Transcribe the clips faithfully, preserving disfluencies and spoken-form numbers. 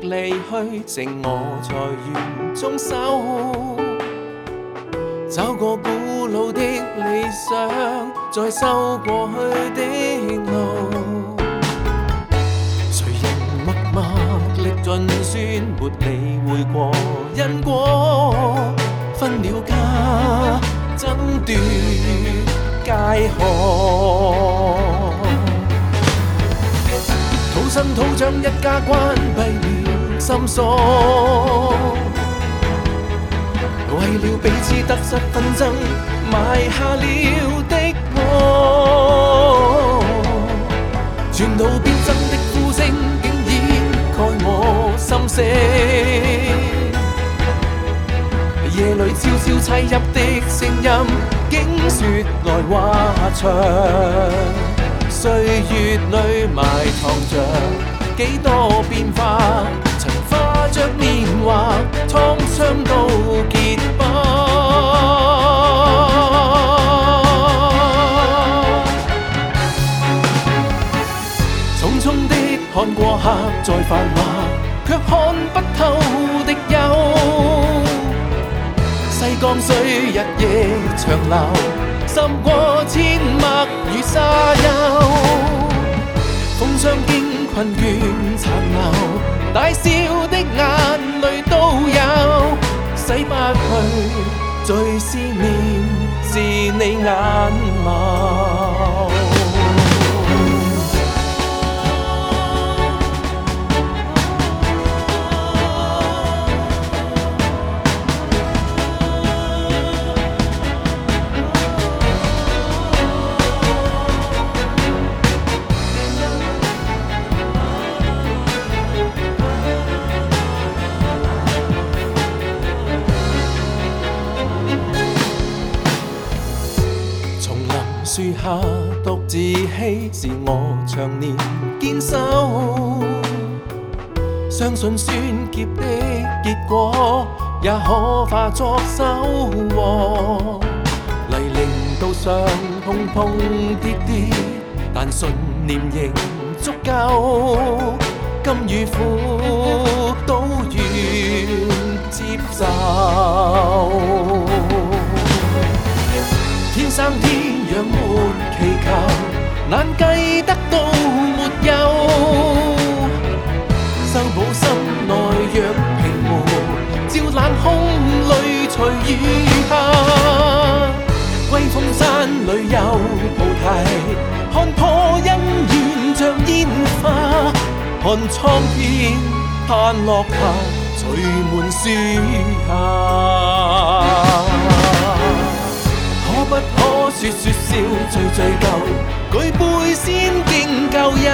離去，剩我在園中守護。找過古老的理想，再修過去的路。誰人默默歷盡酸，沒理會過因果，分了家，爭奪皆可。土生土長一家關閉了心鎖，為了彼此得失紛爭，埋下了的禍。傳道必爭的呼聲，竟掩蓋我心聲。夜裏悄悄砌入的聲音，竟說來話長。歲月裏埋藏着幾多變化，曾化着年華，創傷到結疤。匆匆的看過客在繁華，卻看不透的憂。西江水日夜長流，滲過千墨與沙丘。風霜經困倦殘留，大笑的眼淚都有，洗不去最思念是你眼眸。樹下獨自嬉，是我長年堅守。相信酸澀的結果，也可化作收穫。泥濘道上碰碰跌跌，但信念仍足夠。甘與苦都願接受。天生天養沒祈求，難計得到沒有。修補心內若平湖，照冷空淚隨雨下。歸峰山裏有菩提，看破恩怨像煙花。看蒼天盼落霞，隨門樹下。可不可說說笑聚聚舊，舉杯先敬舊友。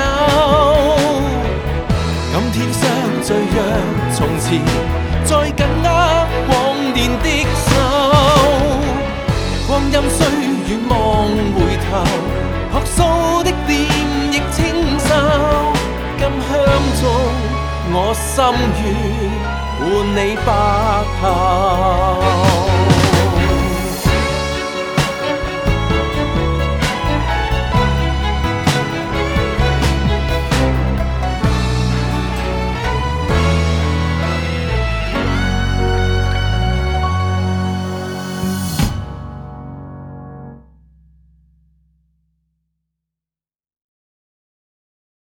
今天相聚讓從前，再緊握往年的手。光陰雖遠望回頭，樸素的臉亦清秀。今香中我心願換你白頭。